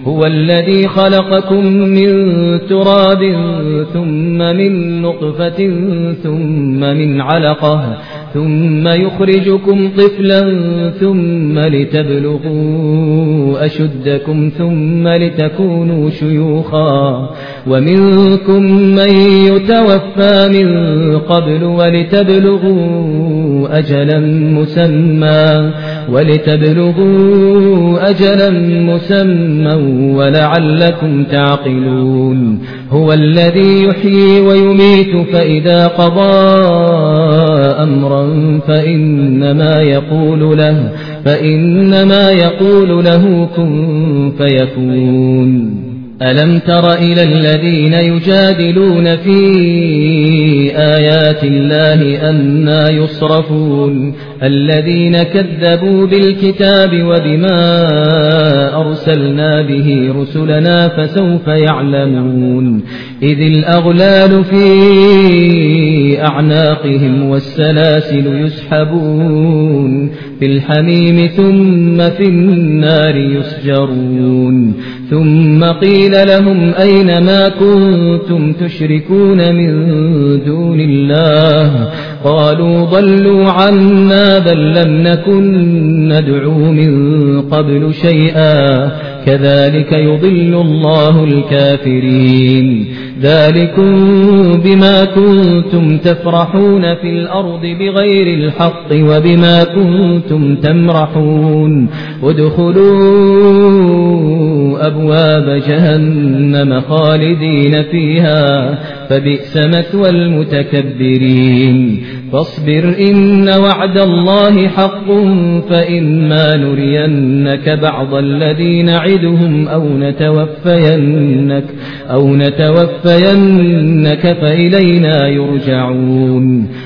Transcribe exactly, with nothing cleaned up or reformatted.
هو الذي خلقكم من تراب ثم من نطفة ثم من علقة ثم يخرجكم طفلا ثم لتبلغوا أشدكم ثم لتكونوا شيوخا ومنكم من يتوفى من قبل ولتبلغوا أجلا مسمى ولتبلغوا أجلا مسمى ولعلكم تعقلون هو الذي يحيي ويميت فإذا قضى أمرا فإنما يقول له فإنما يقول له كن فيكون ألم تر إلى الذين يجادلون في آيات الله أنى يصرفون الذين كذبوا بالكتاب وبما أرسلنا به رسلنا فسوف يعلمون إذ الأغلال في أعناقهم والسلاسل يسحبون في الحميم ثم في النار يسجرون ثم قيل لهم أين ما كنتم تشركون من دون الله قالوا ضلوا عنا بل لم نكن ندعو من قبل شيئا كذلك يضل الله الكافرين ذلكم بما كنتم تفرحون في الأرض بغير الحق وبما كنتم تمرحون ادخلوا أبواب جهنم خالدين فيها فبئس مثوى المتكبرين فاصبر إن وعد الله حق فإما نرينك بعض الذي نعدهم أو نتوفينك, أو نتوفينك فإلينا يرجعون